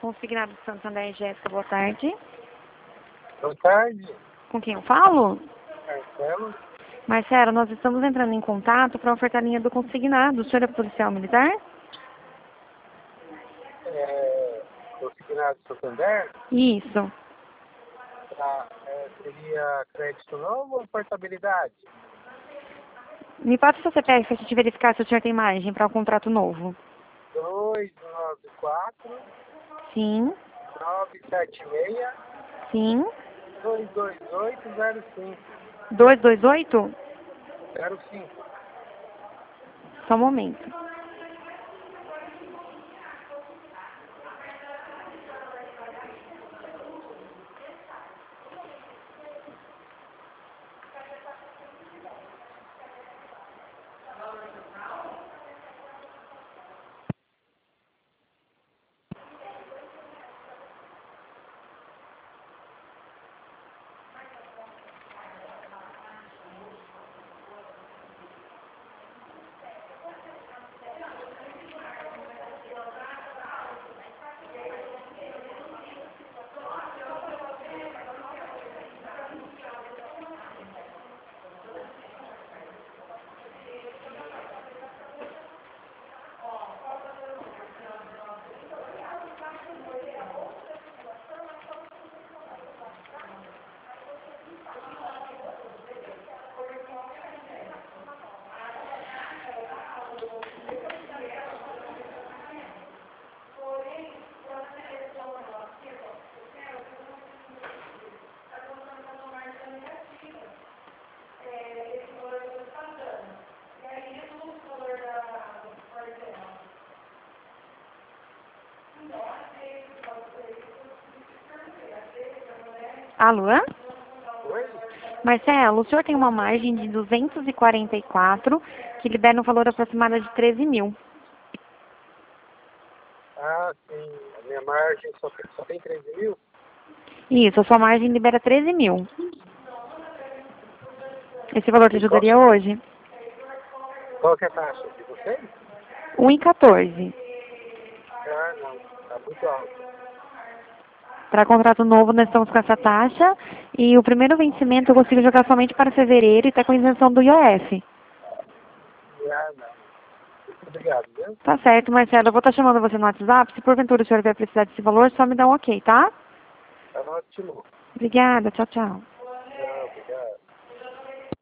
Consignado do Santander, Jéssica, boa tarde. Boa tarde, Com quem eu falo? Marcelo. Marcelo, nós estamos entrando em contato para ofertar a linha do consignado. O senhor é policial militar? Consignado Santander. Isso. Seria crédito novo ou portabilidade? Me passa o seu CPF para a gente verificar se o senhor tem margem para o contrato novo. 294 Sim, 976 sim. 22805. 228? 05. Só um momento. Alô? Oi? Marcelo, o senhor tem uma margem de 244, que libera um valor aproximado de 13 mil. Ah, sim. A minha margem só tem 13 mil? Isso, a sua margem libera 13 mil. Esse valor te E qual, ajudaria hoje? qual que é a taxa de vocês? 1,14. Ah, não. Tá muito alto. Para contrato novo, nós estamos com essa taxa. E o primeiro vencimento eu consigo jogar somente para fevereiro e está com isenção do IOF. Ah, não. Muito obrigado, viu? Tá certo, Marcelo. Eu vou estar chamando você no WhatsApp. Se porventura o senhor vier precisar desse valor, só me dá um ok, tá? Tá ótimo. Obrigada. Tchau, tchau.